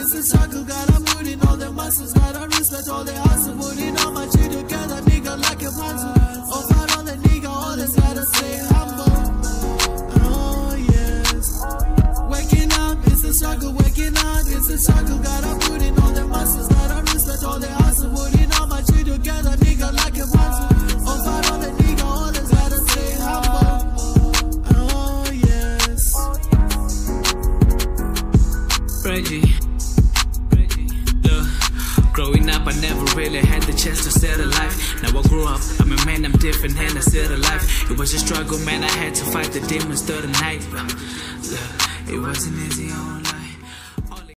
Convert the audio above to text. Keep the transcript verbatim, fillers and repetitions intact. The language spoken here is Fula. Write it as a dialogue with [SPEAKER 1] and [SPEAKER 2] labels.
[SPEAKER 1] it's a struggle, gotta put in all the muscles, gotta respect all the hustle, putting all my shit together, nigga, like a puzzle. Oh, fight on the nigga, always gotta stay humble. Oh, yes. Waking up, it's a struggle, waking up, it's a struggle, gotta put in all the muscles, gotta respect all the hustle, putting all my shit together, nigga, like a puzzle. Oh, fight on the nigga, always gotta stay humble. Oh, yes.
[SPEAKER 2] Reggie, look, growing up I never really had the chance to settle life. Now I grew up, I'm a man, I'm different and I settle life. It was a struggle, man, I had to fight the demons through the night. Look, it wasn't easy on